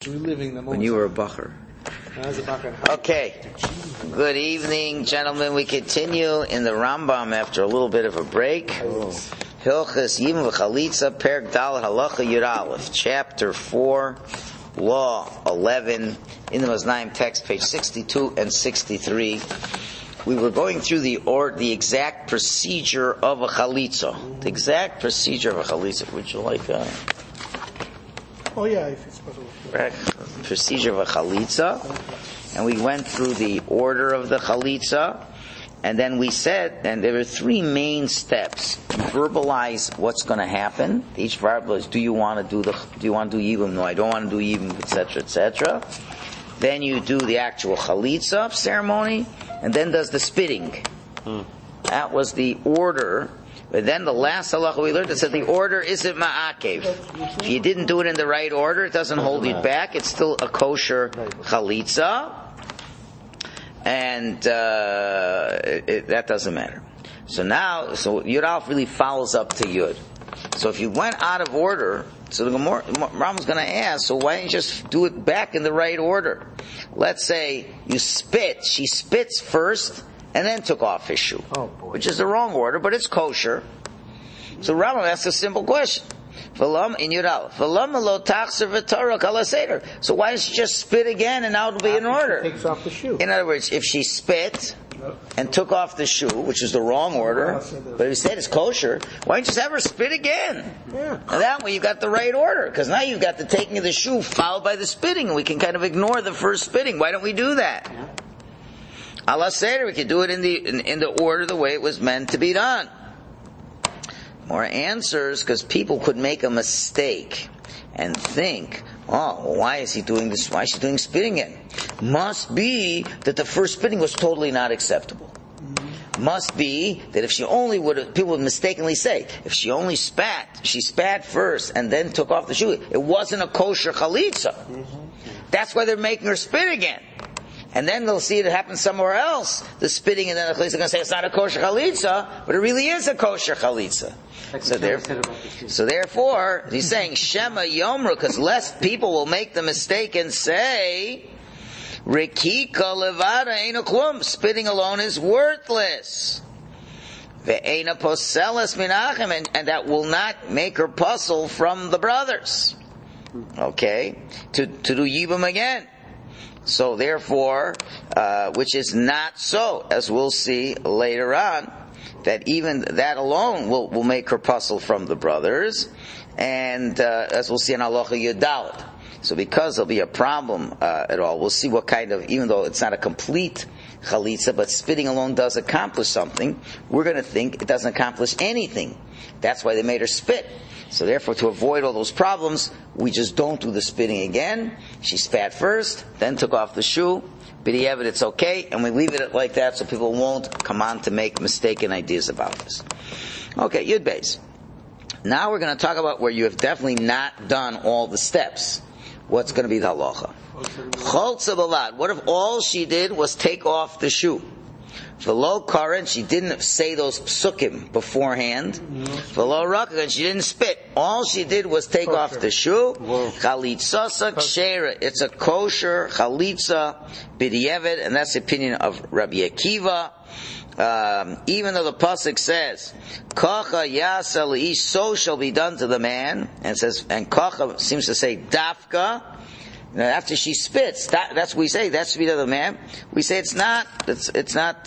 Reliving the moment. When you were a bacher. Okay. Good evening, gentlemen. We continue in the Rambam after a little bit of a break. Hilchas Yibum V'Chalitza, Perek Dalet Halacha Yud Aleph, Chapter 4, Law 11, in the Maznaim text, page 62 and 63. We were going through the exact procedure of a chalitza. The exact procedure of a chalitza. Would you like Oh yeah, if it's possible. Procedure of a chalitza, and we went through the order of the chalitza, and then we said, and there are three main steps. You verbalize what's going to happen. Each verbal is: do you want to do yibum? No, I don't want to do yibum, etc., etc. Then you do the actual chalitza ceremony, and then does the spitting. That was the order. But then the last halacha we learned, it said the order isn't ma'akev. If you didn't do it in the right order, it doesn't hold you back. It's still a kosher chalitza. And that doesn't matter. So Yud Aleph really follows up to Yud. So if you went out of order, so the Rambam's going to ask, so why don't you just do it back in the right order? Let's say you spit. She spits first, and then took off his shoe, which is the wrong order, but it's kosher. So Rambam asks a simple question. So why don't you just spit again and now it'll be in order? Takes off the shoe. In other words, if she spit and took off the shoe, which is the wrong order, but if you said it's kosher, why don't you just have her spit again? Yeah. And that way you've got the right order, because now you've got the taking of the shoe followed by the spitting, and we can kind of ignore the first spitting. Why don't we do that? Yeah. Allah Seder, we could do it in the order the way it was meant to be done. More answers, because people could make a mistake and think, why is he doing this? Why is she doing spitting again? Must be that the first spitting was totally not acceptable. Must be that if she only people would mistakenly say, if she only she spat first and then took off the shoe, it wasn't a kosher chalitza. That's why they're making her spit again. And then they'll see it happen somewhere else, the spitting, and then the chalitza are going to say it's not a kosher chalitza, but it really is a kosher chalitza. So therefore, he's saying Shema Yomra, because less people will make the mistake and say Rikika Levada Eina Klum, spitting alone is worthless. Ve'ena Poseles Minachem, and that will not make her puzzle from the brothers. Okay, to do Yibum again. So therefore, which is not so, as we'll see later on, that even that alone will make her puzzle from the brothers, and as we'll see in Halacha Yud Dalet. So because there'll be a problem at all, we'll see what kind of, even though it's not a complete chalitza, but spitting alone does accomplish something, we're going to think it doesn't accomplish anything. That's why they made her spit. So therefore, to avoid all those problems, we just don't do the spitting again. She spat first, then took off the shoe. B'diavad, it's okay, and we leave it like that so people won't come on to make mistaken ideas about this. Okay, Yud Beis. Now we're going to talk about where you have definitely not done all the steps. What's going to be the halacha? Cholza balad. What if all she did was take off the shoe? V'lo karen, she didn't say those psukim beforehand. V'lo rakagan, she didn't spit. All she did was take off the shoe. Chalitza kshera, it's a kosher chalitza b'diavad, and that's the opinion of Rabbi Akiva. Even though the pasuk says, "Kacha yasa leish," so shall be done to the man, and says, and kacha seems to say dafka. Now, after she spits, that's what we say. That should be the other man. We say it's not. It's not.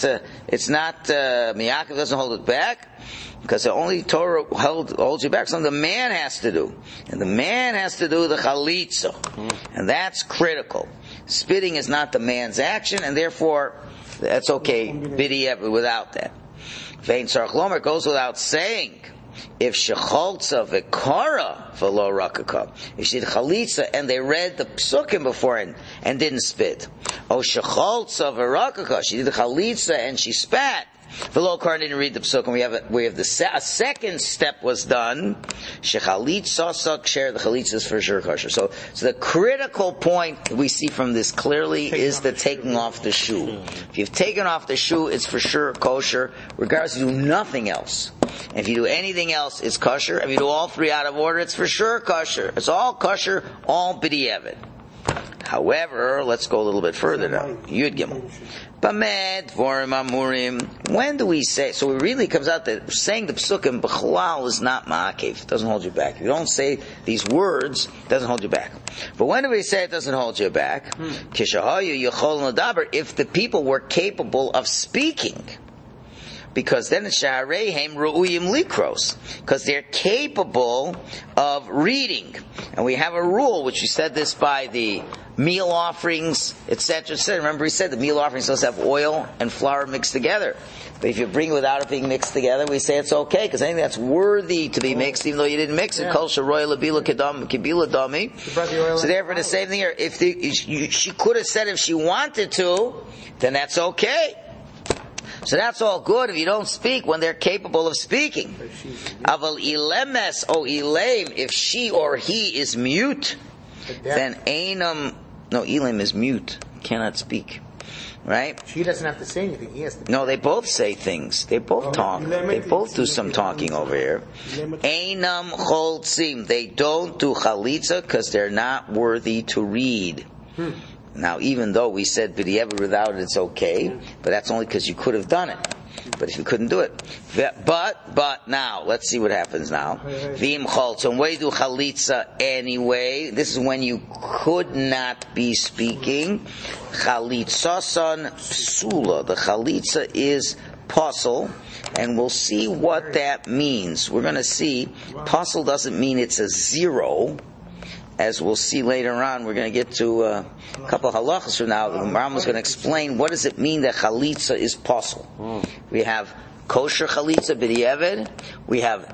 Miyakev doesn't hold it back because the only Torah holds you back. Something the man has to do, and the man has to do the chalitza, and that's critical. Spitting is not the man's action, and therefore that's okay. B'diavad without that. Vein sarach lomer goes without saying. If shecholza v'kara v'lo rakaka, if she did chalitza and they read the psukim beforehand and didn't spit, shecholza v'rakaka, she did the chalitza and she spat, v'lo kara didn't read the psukim. We have a second step was done. Shechalitza ksher, the chalitza is for sure kosher. So the critical point we see from this clearly is the taking off the shoe. If you've taken off the shoe, it's for sure kosher, regardless you do nothing else. If you do anything else, it's kosher. If you do all three out of order, it's for sure kosher. It's all kosher, all b'diavad. However, let's go a little bit further now. Yud Gimel. Bamed Dvorim Amurim. When do we say? So it really comes out that saying the psukim b'chlal is not ma'akev. It doesn't hold you back. If you don't say these words, it doesn't hold you back. But when do we say it doesn't hold you back? Kishahayu Yechol Nadaber. If the people were capable of speaking. Because then it's Sha'areihem Ru'uyim Likros. Because they're capable of reading. And we have a rule, which we said this by the meal offerings, etc., etc. Remember, he said the meal offerings supposed to have oil and flour mixed together. But if you bring it without it being mixed together, we say it's okay, because anything that's worthy to be mixed, even though you didn't mix it, kol sheroy labila kibila dami. So therefore, the same thing here. If she could have said if she wanted to, then that's okay. So that's all good if you don't speak when they're capable of speaking. Aval ilemes o ileim, if she or he is mute, then einam, no, Elam is mute, cannot speak. Right? She doesn't have to say anything, he has to. No, they both say things. They both talk. They both do some talking over here. Einam choltzim, they don't do chalitza because they're not worthy to read. Now, even though we said b'di'evad without it, it's okay, but that's only because you could have done it. But if you couldn't do it, but now let's see what happens now. V'im choltzim, way do chalitza anyway. This is when you could not be speaking. Chalitzasan psula. The chalitza is puzzle, and we'll see what that means. We're going to see puzzle doesn't mean it's a zero. As we'll see later on, we're going to get to a couple of halachas from now. The Rambam is going to explain what does it mean that chalitza is possible. We have kosher chalitza b'di'evad. We have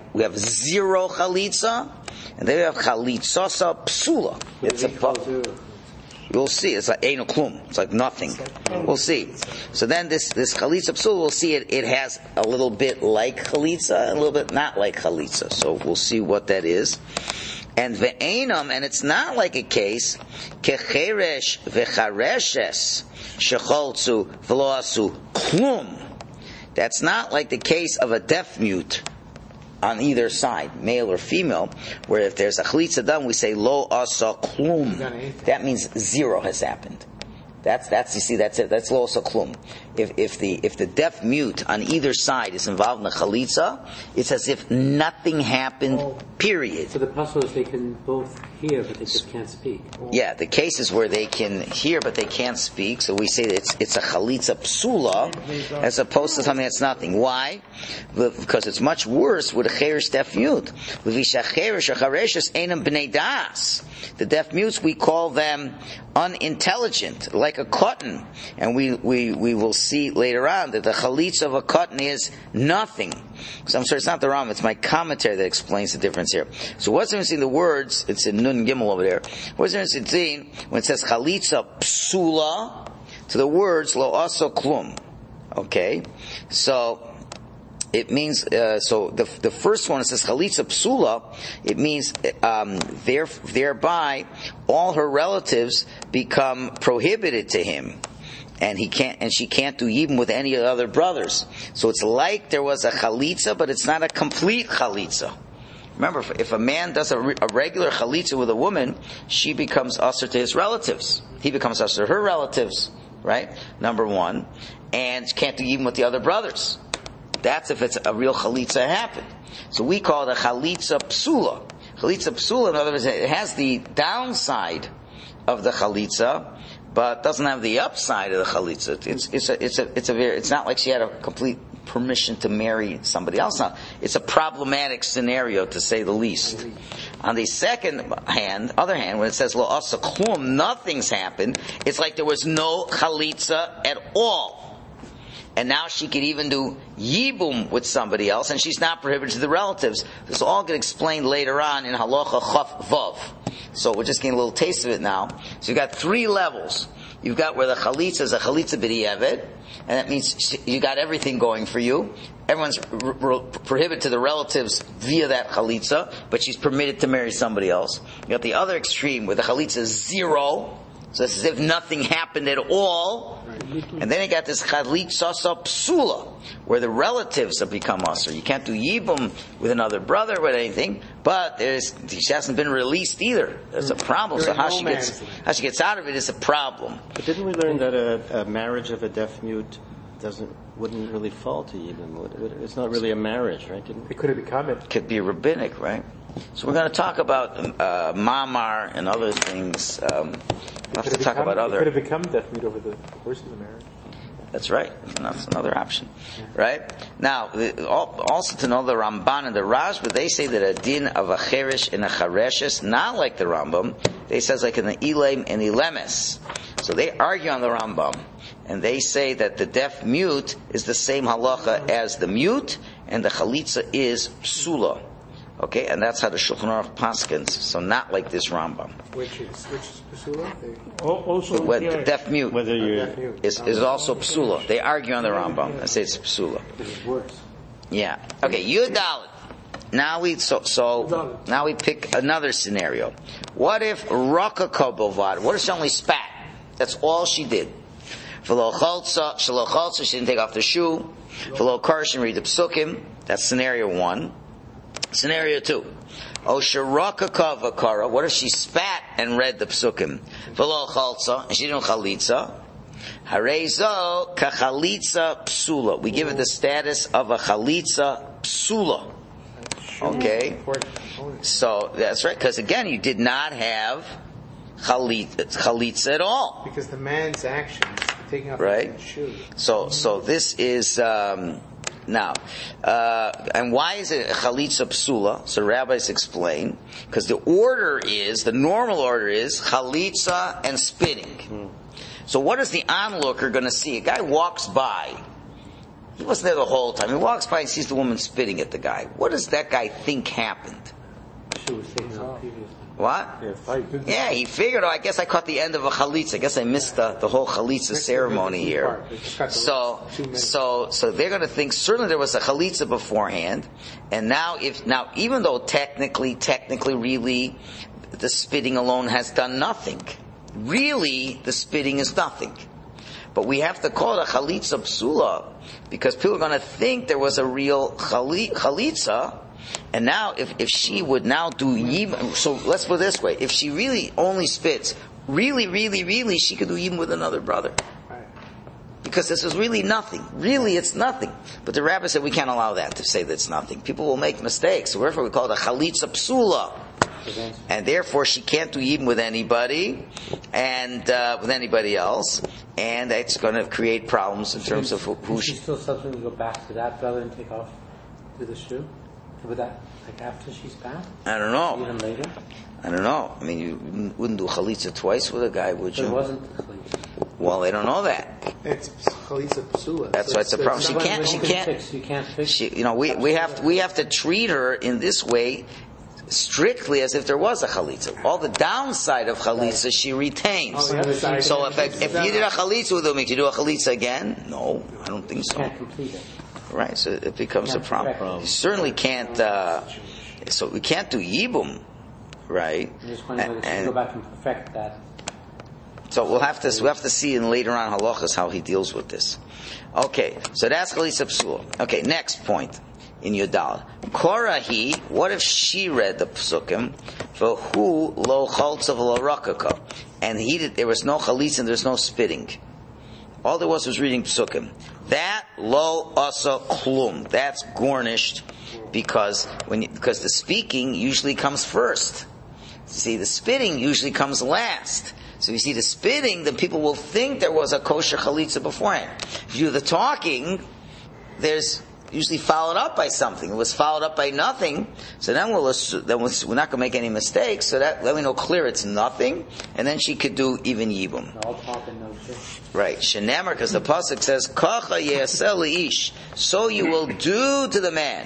zero chalitza, and then we have chalitzasa psula. It's a puzzle. We'll see. It's like eino klum. It's like nothing. We'll see. So then this chalitza psula, we'll see it has a little bit like chalitza, and a little bit not like chalitza. So we'll see what that is. And ve'enam, and it's not like a case kecheresh vechareshes shecholtzu v'lo klum. That's not like the case of a deaf mute on either side, male or female, where if there's a chalitza done, we say lo asa klum. That means zero has happened. That's it. That's lo asa klum. If the deaf mute on either side is involved in a chalitza, it's as if nothing happened. Period. So the puzzle is they can both hear, but they just can't speak. Yeah, the cases where they can hear but they can't speak, so we say that it's a chalitza psula as opposed to something that's nothing. Why? Because it's much worse with a cheresh deaf mute. With vishacheresh achareshes einam bnei das. The deaf mutes, we call them unintelligent, like a cotton, and we will see later on that the chalitza of a cotton is nothing. So I'm sorry, it's not the Rambam, it's my commentary that explains the difference here. So what's the difference in the words? It's in Nun Gimel over there. What's the difference in when it says chalitza psula to the words lo aso klum? Okay, so it means so the first one, it says chalitza psula. It means thereby all her relatives become prohibited to him. And she can't do yibum with any of the other brothers. So it's like there was a chalitza, but it's not a complete chalitza. Remember, if a man does a regular chalitza with a woman, she becomes usher to his relatives. He becomes usher to her relatives, right? Number one. And she can't do yibum with the other brothers. That's if it's a real chalitza happened. So we call it a chalitza psula. Chalitza psula, in other words, it has the downside of the chalitza, but doesn't have the upside of the chalitza. It's not like she had a complete permission to marry somebody else. Now, it's a problematic scenario, to say the least. On the other hand, when it says lo asa klum, nothing's happened, it's like there was no chalitza at all. And now she could even do yibum with somebody else, and she's not prohibited to the relatives. This will all get explained later on in Halacha Chaf Vav. So we're just getting a little taste of it now. So you've got three levels. You've got where the chalitza is a chalitza b'di'evad, and that means you got everything going for you. Everyone's prohibited to the relatives via that chalitza, but she's permitted to marry somebody else. You got the other extreme where the chalitza is zero, So it's as if nothing happened at all. And then you got this chalitza psula, where the relatives have become usher. You can't do yibum with another brother with anything, but she hasn't been released either. There's a problem. So how she gets out of it is a problem. But didn't we learn that a marriage of a deaf mute wouldn't really fall to yibum? It's not really a marriage, right? It could have become it. Could be rabbinic, right? So we're going to talk about mamar and other things. We'll have to talk about other. It could have become deaf mute over the course of the marriage. That's right. That's another option, right? Now, also to know the Ramban and the Rashba, they say that a din of a cherish and a chareshes, not like the Rambam. They says like in the Elaim and Elemes. So they argue on the Rambam, and they say that the deaf mute is the same halacha as the mute, and the chalitza is psula. Okay, and that's how the Shulchan Aruch paskins. So not like this Rambam. Which is psula? Also, The deaf mute Whether you is also psula. They argue on the Rambam. I say it's psula. It's worse. Yeah. Okay. Yudalit. Now now we pick another scenario. What if Rakaka Bovad? What if she only spat? That's all she did. V'lo chaltza, she didn't take off the shoe. V'lo karshin, read the psukim. That's scenario 1. Scenario 2. Osharakaka v'kara. What if she spat and read the psukim? V'lo chaltza, and she didn't chalitza. Harezo kachalitza psula. We give it the status of a chalitza psula. Okay? So, that's right, because again, you did not have chalitza at all. Because the man's actions, taking off Right? his shoe. So this is, now, and why is it chalitza psula? So rabbis explain, because the normal order is chalitza and spitting. So what is the onlooker going to see? A guy walks by. He wasn't there the whole time. He walks by and sees the woman spitting at the guy. What does that guy think happened? She was taken off previously. What? Yeah, he figured, I guess I caught the end of a chalitza. I guess I missed the whole chalitza ceremony here. So they're going to think certainly there was a chalitza beforehand, and now even though technically really the spitting alone has done nothing. Really, the spitting is nothing. But we have to call it a chalitza psula because people are going to think there was a real chalitza. And now, if she would now do yibum, so let's put it this way: if she really only spits, really, she could do yibum with another brother, because this is really nothing. Really, it's nothing. But the rabbi said we can't allow that to say that it's nothing. People will make mistakes, so therefore we call it a chalitza psula. And therefore she can't do yibum with anybody, and with anybody else, and that's going to create problems in terms of who she still subsequently go back to that brother and take off with the shoe? With that, like after she's back? I don't know. Even later? I don't know. I mean, you wouldn't do chalitza twice with a guy, would you? But it wasn't chalitza. Well, they don't know that. It's chalitza psula. That's why it's a problem. She can't. You can't fix. We have to treat her in this way strictly as if there was a chalitza. All the downside of chalitza she retains. So if you did a chalitza with him, you do a chalitza again? No, I don't think so. You can't complete it. Right, so it becomes a problem. You certainly can't. So we can't do yibum, right? And go back and perfect that. So we'll have to see in later on halachas how he deals with this. Okay, so that's chalitza psula. Okay, next point in Yudal. Korahi, what if she read the psukim for who lo chaltza v'lo rakaka, and there was no chalitza and there's no spitting. All there was reading psukim. That lo asa klum. That's garnished because the speaking usually comes first. See, the spitting usually comes last. So you see the spitting, then people will think there was a kosher chalitza beforehand. If you do the talking, there's usually followed up by something. It was followed up by nothing. So then we're not going to make any mistakes. So that let me know clear it's nothing, and then she could do even yibum. All talk and no shit. Right, shenemer, because the pasuk says, "Kacha yaseh leish," so you will do to the man.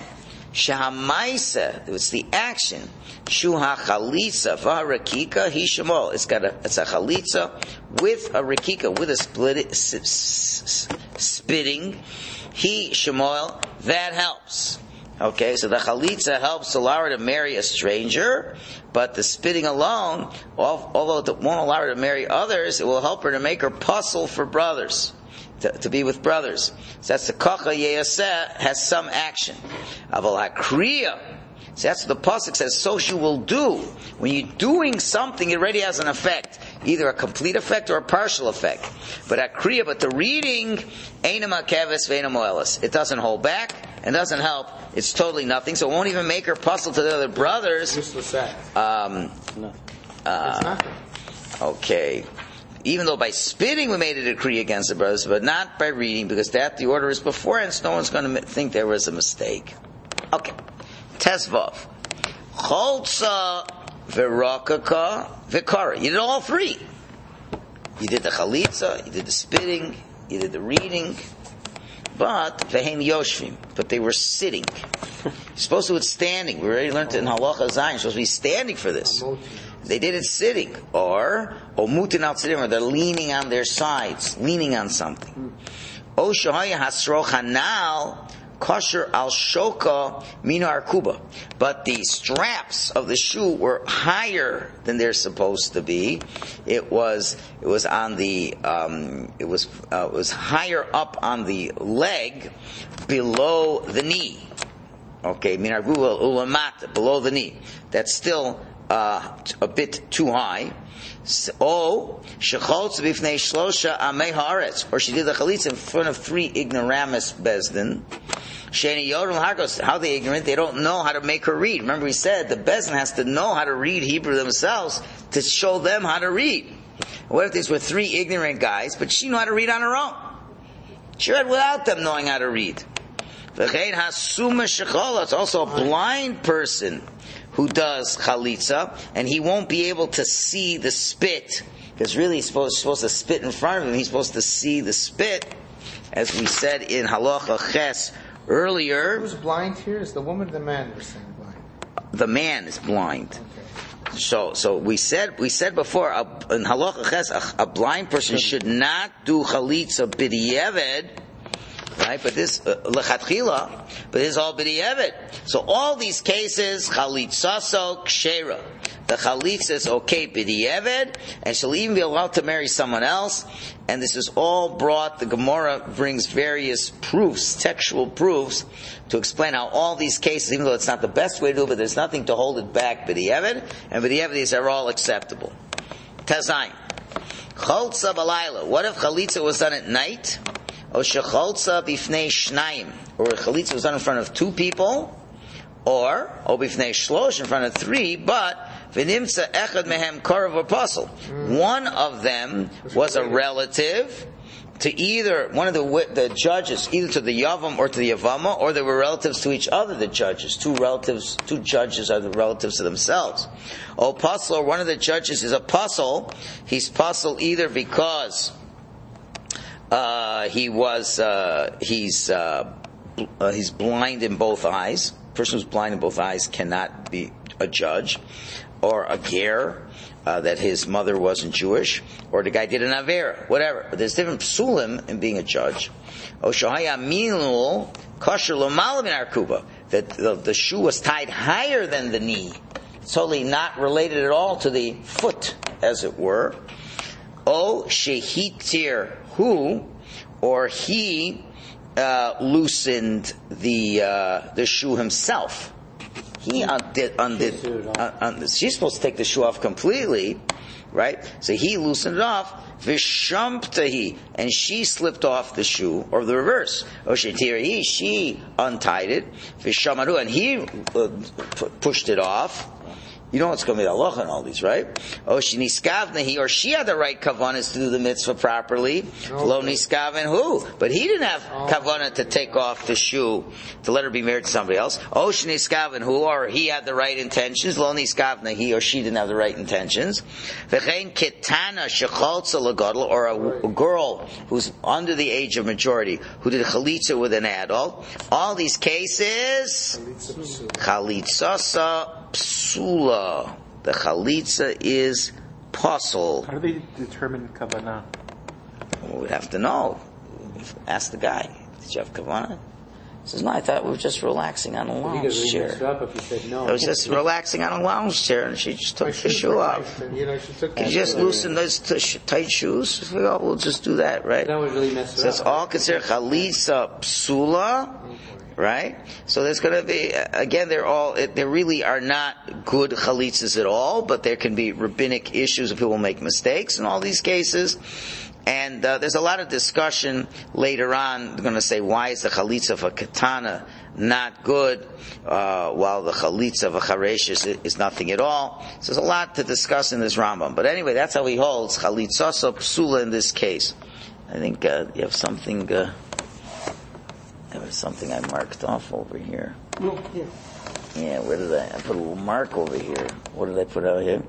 Shahamaisa, it's the action. Shuha chalitza v'harakika hi shemol. It's a chalitza with a rakika, with a spitting. He shemoil, that helps. Okay, so the chalitza helps allow her to marry a stranger, but the spitting alone, although it won't allow her to marry others, it will help her to make her puzzle for brothers, to be with brothers. So that's the kocha yeyaseh, has some action. Aval hakriya, so that's what the pasuk says, so she will do. When you're doing something, it already has an effect. Either a complete effect or a partial effect. But hakriya, but the reading, eina makeves ve'eina moelas. It doesn't hold back and doesn't help. It's totally nothing. So it won't even make her puzzle to the other brothers. Useless act. It's nothing. Okay. Even though by spitting we made a decree against the brothers, but not by reading, because the order is before, and so no one's going to think there was a mistake. Okay. Tesvav. Cholza v'rakaka v'kara. You did all three. You did the chalitza, you did the spitting, you did the reading, but v'heim yoshvim. But they were sitting. You're supposed to do it standing. We already learned it in Halacha Zayin. You're supposed to be standing for this. They did it sitting, or mutin al tzidim, or they're leaning on their sides, leaning on something. O shahaya hasro hanal kosher al shoka mina arkuba. But the straps of the shoe were higher than they're supposed to be. It was on the it was higher up on the leg, below the knee. Okay, mina arkuba ulamat, below the knee. That's still a bit too high. Or she did the chalitza in front of 3 ignoramus bezdin. How they ignorant? They don't know how to make her read. Remember, we said the bezdin has to know how to read Hebrew themselves to show them how to read. What if these were 3 ignorant guys, but she knew how to read on her own? She read without them knowing how to read. It's also a blind person who does chalitza, and he won't be able to see the spit, because really he's supposed to spit in front of him. He's supposed to see the spit, as we said in Halacha Ches earlier. Who's blind here? Is the woman or the man who's saying blind? The man is blind. Okay. So we said before in Halacha Ches, a blind person should not do chalitza b'di'eved. Right, but this lechatchila, but this is all b'di'eved. So all these cases, chalitzaso kshera. The chalitza is okay b'di'eved, and she'll even be allowed to marry someone else. And this is all brought. The Gemara brings various proofs, textual proofs, to explain how all these cases, even though it's not the best way to do it, but there's nothing to hold it back b'di'eved, and b'di'eved these are all acceptable. Tazayin. Cholza b'layla. What if chalitza was done at night? Or shecholza bifnei shnayim, or chalitza was done in front of 2 people, or bifnei shlosh, in front of 3, but v'nimtza echad mehem karav apostle. One of them was a relative to either one of the judges, either to the yavam or to the yavama, or they were relatives to each other. The judges, 2 judges are the relatives to themselves. Apostle, or one of the judges is a apostle. He's apostle either because he's blind in both eyes. A person who's blind in both eyes cannot be a judge, or a ger, that his mother wasn't Jewish, or the guy did an avera, whatever. But there's different psulim in being a judge. That the shoe was tied higher than the knee. It's totally not related at all to the foot, as it were. O shehitir hu, or he loosened the shoe himself. He undid. She's supposed to take the shoe off completely, right? So he loosened it off. Vishamptahi, and she slipped off the shoe, or the reverse. Oshetirahi, she untied it. Vishamaru, and he pushed it off. You know what's going to be the halacha in all these, right? Or she had the right kavanas to do the mitzvah properly. Lo niskaven who? But he didn't have kavanah to take off the shoe to let her be married to somebody else. O she niskaven who? Or he had the right intentions. Lo niskavna, he or she didn't have the right intentions. V'chein ketana shechaltza lagadol, or a girl who's under the age of majority who did chalitza with an adult. All these cases, chalitzasa psula. The chalitza is pasul. How do they determine kavanah? Well, we'd have to know. Ask the guy. Did you have kavanah? He says, no, I thought we were just relaxing on a You lounge could really mess her chair. up if you said no. I was just relaxing on a lounge chair, and she just took My the shoes shoe were off. tight, and, she took Can the you just shoe off. loosen those tight shoes? Oh, we'll just do that, right? That would really mess her So it's up. all considered chalitza psula, right? So there's going to be, again, they really are not good chalitzas at all, but there can be rabbinic issues if people make mistakes in all these cases. And there's a lot of discussion later on. They're going to say, why is the chalitza of a katana not good, while the chalitza of a charesh is nothing at all? So there's a lot to discuss in this Rambam. But anyway, that's how he holds chalitza psula in this case. I think you have something. There was something I marked off over here. No, here. Yeah, where did I put a little mark over here? What did I put out here?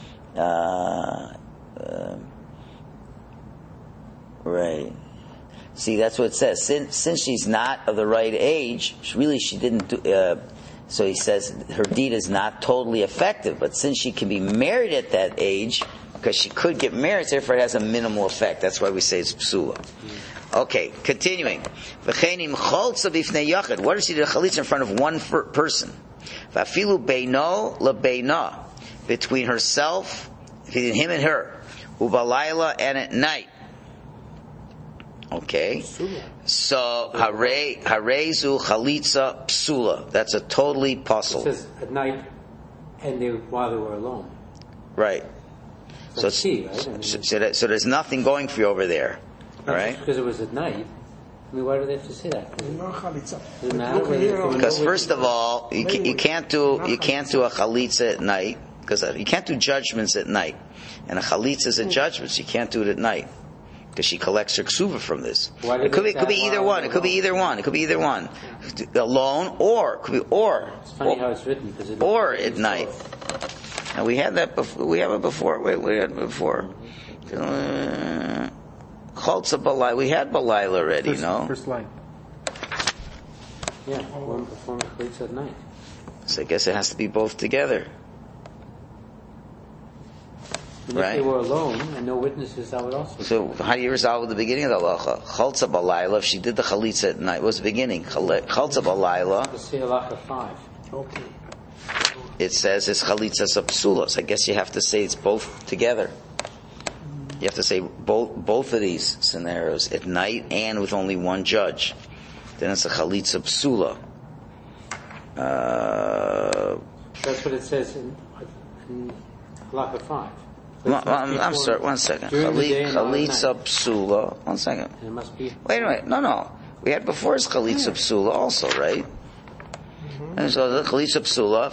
Right. See, that's what it says. Since she's not of the right age, she didn't do. So he says her deed is not totally effective. But since she can be married at that age, because she could get married, therefore it has a minimal effect. That's why we say it's psula. Okay, continuing. V'chenim cholza b'fnei yachid. What if she did a chalitza in front of one person? V'afilu beino lebeina, between herself, him and her, ubalayla, and at night. Okay, so harezu chalitza psula. That's a totally It puzzle, says at night, and while they were alone. right? So That's key, right? I mean, so there's nothing going for you over there, all right? Because it was at night. I mean, why do they have to say that? No chalitza. Does it matter Look whether here it's on- a Because first of all, you can't do a chalitza at night, because you can't do judgments at night, and a chalitza is a judgment. So you can't do it at night, because she collects her ksuva from this. Why did It could they be say either while one. they're It could be alone? either one. It could be either one. Alone, or it could be or. It's funny how it's written because Or at night. Now we had that before. We have it before. We had it before. Chaltza Balayla. We had Balayla already, no? First line. Yeah, one performs chalitza at night. So I guess it has to be both together. And Right. if they were alone and no witnesses, that would also. So how do you resolve the beginning of the halacha? Chaltza Balayla. If she did the chalitza at night, what was the beginning? Chaltza Balayla. Let's say halacha 5. Okay. It says it's chalitza sapsula. So I guess you have to say it's both together. You have to say both of these scenarios at night and with only one judge. Then it's a chalitza psula. That's what it says in halacha 5. So it's I'm sorry, one second. during the day and not at Chalitza night. psula. One second. And it must be. Wait a minute. No. We had before is chalitza psula also, right? And so the chalitza psula,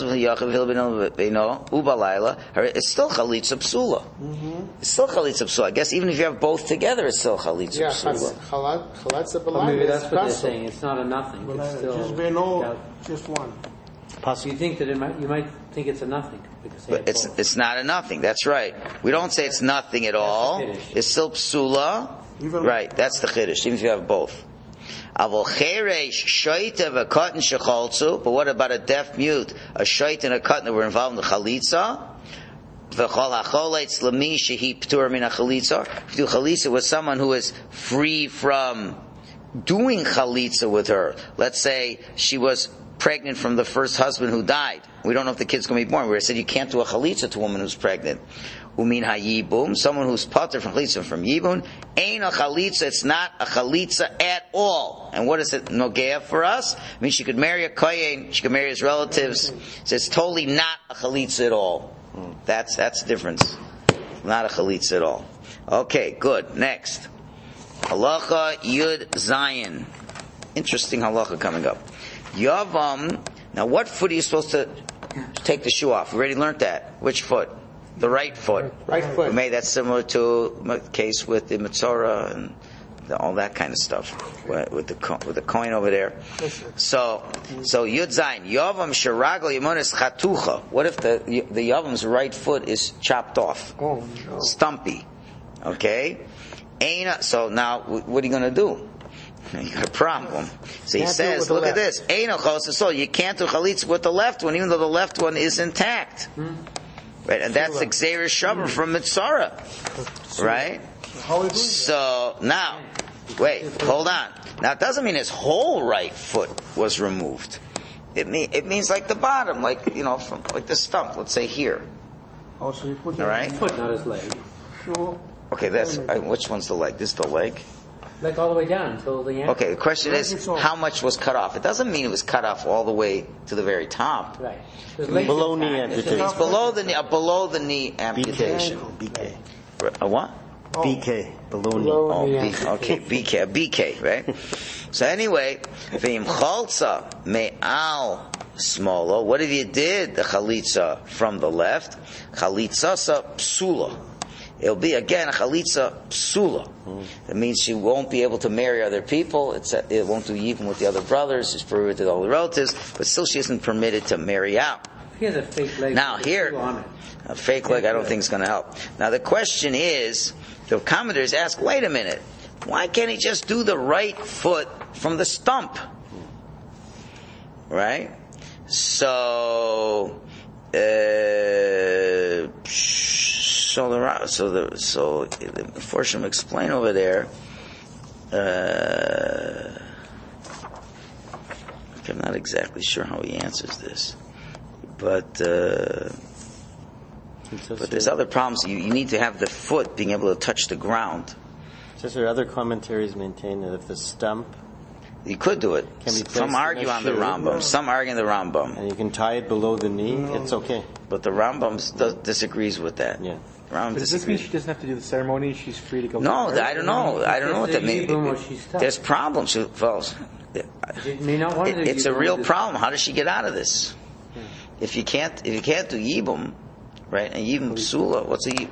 it's still chalitza psula. It's still chalitza psula. I guess even if you have both together, it's still chalitza Yeah, psula. chalatza Well, maybe balayla that's is what they're pasul. saying. It's not a nothing. Well, It's still. just Beno, doubt. just one. You think that you might think it's a nothing because they But have both. it's not a nothing. That's right. We don't say it's nothing at all. the chiddush. It's still psula. Even- Right. That's the chiddush. Even if you have both. Avol cheresh shoyte v'katan shecholzu. But what about a deaf mute, a shoyte and a katan that were involved in the chalitza? V'chol hacholetz lemi shehi ptur min hachalitza. If you do chalitza with someone who is free from doing chalitza with her, let's say she was pregnant from the first husband who died. We don't know if the kid's going to be born. We said you can't do a chalitza to a woman who's pregnant. Umin hayibum, someone who's pater from chalitza from yibum, ain't a chalitza. It's not a chalitza at all. And what is it nogea for us? I mean, she could marry a kohen, she could marry his relatives. So it's totally not a chalitza at all. That's the difference. Not a chalitza at all. Okay, good. Next, halacha yud zayin. Interesting halacha coming up. Yavam. Now, what foot are you supposed to take the shoe off? We already learned that. Which foot? The right foot. Right We foot. made that similar to the case with the Mitzorah and all that kind of stuff with the coin over there. So Yud Zayin Yavam Sharago Yamonis Chatucha. What if the Yavam's right foot is chopped off, Oh, no. stumpy? Okay. So now what are you going to do? You got a problem. So he Can't do it says, with the look at left. this. Eino chosasol. You can't do chalitza with the left one, even though the left one is intact. Right, and that's the Xer Shavar from Mitzara. Right? How are we doing So now, Wait, hold on. Now it doesn't mean his whole right foot was removed. It means like the bottom, like from like the stump. Let's say here. Oh, so you put All right. Foot, not his leg. Okay, which one's the leg? This is the leg. Leg all the way down until the ankle. Okay, the question is how much was cut off. It doesn't mean it was cut off all the way to the very top. Right. His leg's Below knee intact. amputation. It's below the knee amputation. BK. A what? BK. Below knee. Oh, BK, right? So anyway, v'im chalza me'al smolo. What if you did the chalitza from the left? Chalitzasa psula. It'll be again a chalitza psula. That means she won't be able to marry other people. It won't do even with the other brothers. She's prohibited all the relatives, but still she isn't permitted to marry out. He has a fake leg. Now with here, a shoe on it. a fake leg I don't think is going to help. Now the question is, the commentators ask, wait a minute, why can't he just do the right foot from the stump? Right? So the Forsham explain over there. I'm not exactly sure how he answers this, but there's other problems. You need to have the foot being able to touch the ground. Just there other commentaries maintain that if the stump, You could do it. Can be placed Some in argue a on the shoe. Rambam. Some argue on the Rambam. and you can tie it below the knee, it's okay. But the Rambam disagrees with that. Yeah. Does Rambam this mean disagrees. she doesn't have to do the ceremony? She's free to go? No, forward? I don't know. I don't know what that means. There's problems. Well, It may not want to it's do a real this. problem. How does she get out of this? If you can't do Yibum, right? And Yibum Psula,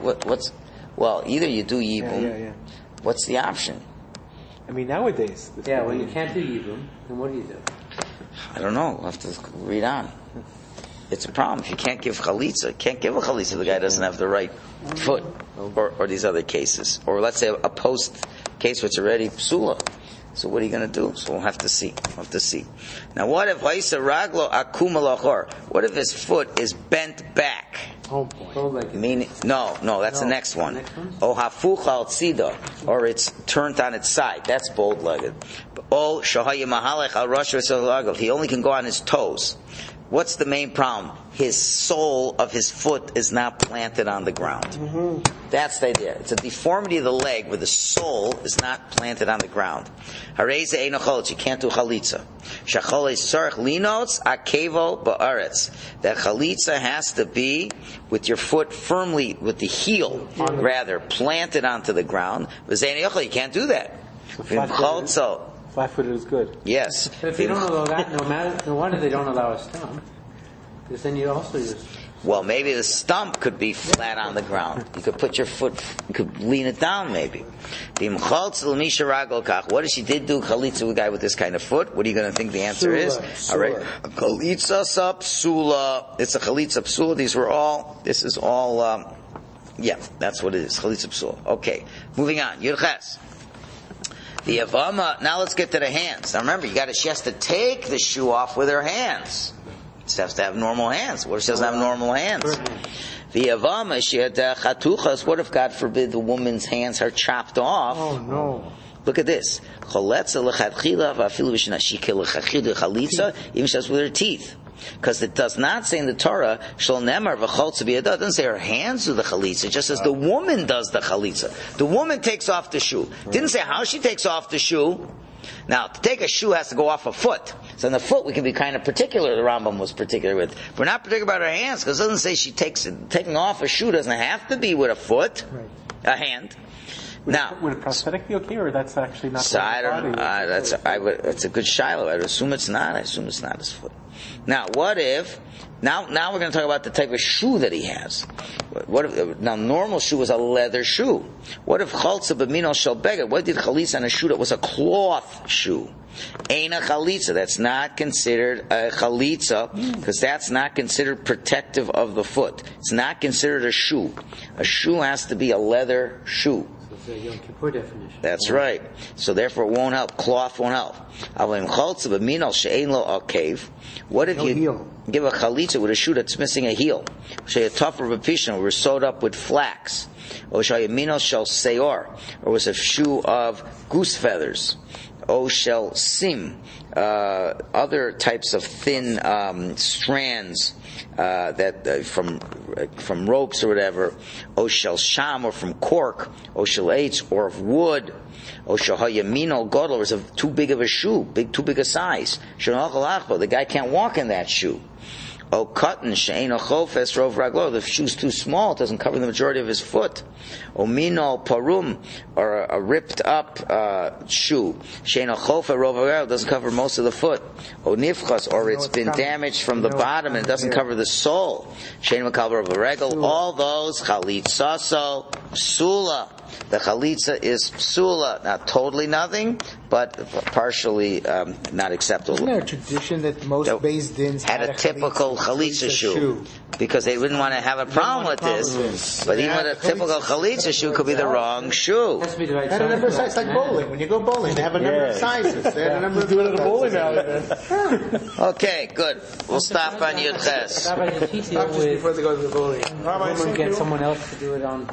well, either you do Yibum. Yeah. What's the option? I mean, nowadays. Yeah, when you can't do Yibum, then what do you do? I don't know. We'll have to read on. It's a problem. If you can't give chalitza, can't give a chalitza, the guy doesn't have the right foot, or these other cases. Or let's say a post case which already psula. So what are you going to do? So we'll have to see. Now what if Haisa Raglo Akuma Lachor? What if his foot is bent back? Oh boy. Fold like it. Meaning, no, that's the next one. Next one? O hafucha al tzida, or it's turned on its side. That's bold-legged. O shahaya mahalech al rosh v'sel. He only can go on his toes. What's the main problem? His sole of his foot is not planted on the ground. Mm-hmm. That's the idea. It's a deformity of the leg where the sole is not planted on the ground. Hareze eino cholitz. You can't do chalitza. Shacholei sarich linots akevo ba'aretz. That chalitza has to be with your foot firmly, with the heel, rather, planted onto the ground. V'zein yochel. You can't do that. Flat-footed is good. Yes. But if they don't allow that, no wonder they don't allow a stump. Because then you also use... Well, maybe the stump could be flat on the ground. You could put your foot, you could lean it down maybe. What if she did do chalitza with a guy with this kind of foot? What are you going to think the answer is? All right. Chalitza psula. It's a chalitza psula. This is all, that's what it is. Chalitza psula. Okay. Moving on. Yurches. The Avama, now let's get to the hands. Now remember, she has to take the shoe off with her hands. She has to have normal hands. What if she doesn't have normal hands? The Avama, she had chatuchas. What if, God forbid, the woman's hands are chopped off? Oh no. Look at this. Even she does with her teeth. Because it does not say in the Torah, Shal Nemar v'choltza biyada. It doesn't say her hands do the chalitza. It just says the woman does the chalitza. The woman takes off the shoe. It didn't say how she takes off the shoe. Now, to take a shoe has to go off a foot. So in the foot we can be kind of particular. The Rambam was particular with. We're not particular about her hands because it doesn't say she takes it. Taking off a shoe doesn't have to be with a foot, a hand. Would a Now, prosthetic be okay, or that's actually not? so I don't. That's a good shiloh. I'd assume it's not. I assume it's not his foot. Now, what if? Now we're going to talk about the type of shoe that he has. What if? Now, normal shoe was a leather shoe. What if chaltza b'mino shel beged? What did chalitza on a shoe that was a cloth shoe? Ain't a chalitza. That's not considered a chalitza because that's not considered protective of the foot. It's not considered a shoe. A shoe has to be a leather shoe. The Yom Kippur definition. That's right. So therefore it won't help. Cloth won't help. What if you give a chalitza with a shoe that's missing a heel? We're sewed up with flax. O shel yamino shel seor, or was a shoe of goose feathers. O shel sim, other types of thin strands that from ropes or whatever. O shel sham, or from cork. O shel eitz, or of wood. O shel hayamino godol, was too big of a shoe, too big a size. The guy can't walk in that shoe. O cotton she'eno chofes rov raglo, the shoe's too small, it doesn't cover the majority of his foot. O mino parum, or a ripped up shoe, she'eno chofe rov raglo, doesn't cover most of the foot. O nifchas, or it's been damaged from the bottom and it doesn't cover the sole. She'eno makal rov raglo, all those chalitzaso psula. The chalitza is psula, not totally nothing, but partially not acceptable. Isn't there a tradition that most Beis Dins had a typical chalitza shoe because they didn't want to have a problem with this. But even with a typical chalitza shoe could be the wrong shoe. It has to be the right They had a number of size. sizes, like bowling. When you go bowling, they have a number of sizes. They had a number of bowling alley. Okay, good. We'll stop on Yud Ches. Rabbi, did he deal Just before with they go to the bowling. women get someone else to do it on